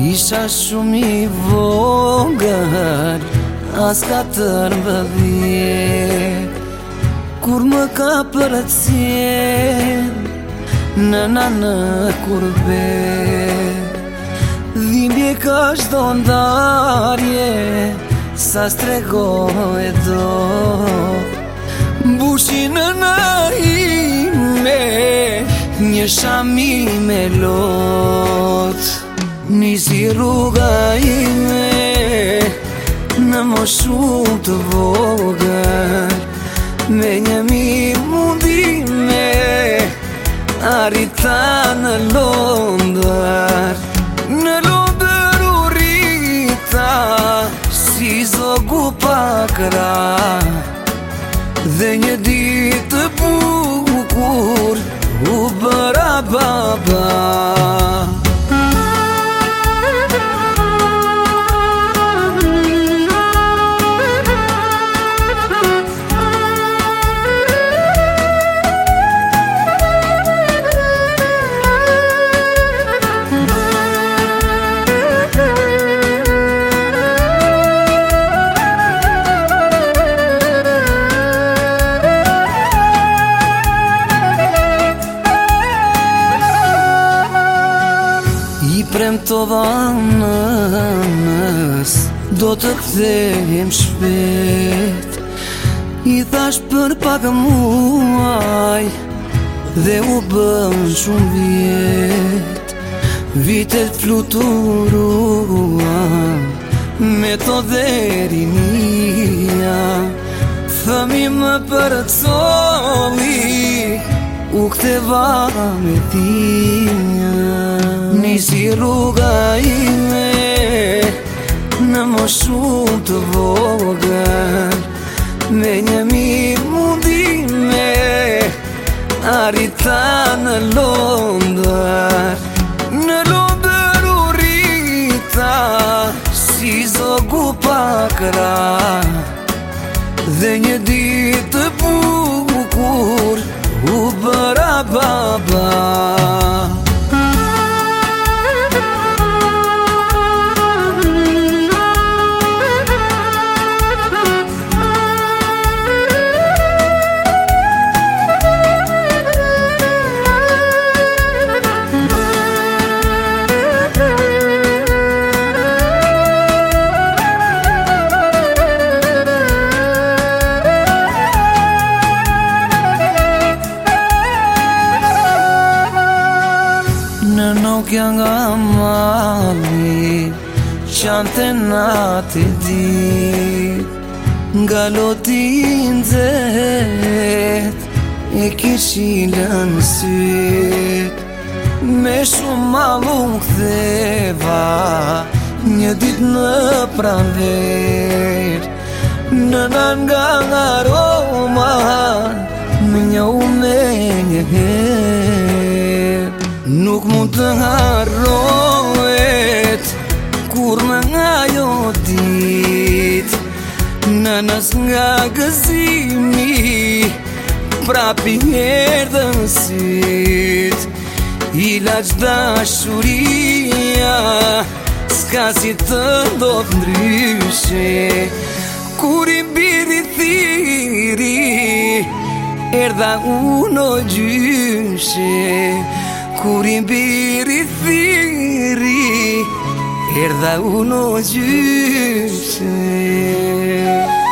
Isha shumë i vogël, as ka të mbëdhjet. Kur më ka përcjen nëna në kurbet, dhimbje ka çdo ndarje, sa stregoj do. Mbushi nëna ime një shami me lot, nisi rruga ime në moshë të vogël, me një mundime arrita në Londër. Në Londër u rrita si zogu pa krah, dhe një ditë të bukur u bëra baba. I premtova nënës, do të kthehem shpejt. I thash për pak muaj, dhe u bën shumë vjet. Vitet fluturuan me to deri mia, thëmi më përcoli, u ktheva me tinja. Nisi rruga ime në moshë të vogël, me një mundime arrita në Londër. Në Londër u rrita si zogu pa krah, dhe një ditë të bukur u bëra baba. Në nokja nga mali, qante natë e dit, nga loti nxehet e kishilën syt. Me shumë malu ktheva një dit në pranver, nëna nga Roma më njohu me një her. Nuk mund të harrohet kur në nga jo dit, nënës nga gëzimi prapi erdhën syt. Ilaç dashuria s'ka si të ndodh ndryshe, kur i mbiri thiri erdha unë o gjyshe. Kur i mbiri thiri erdha unë o gjyshe.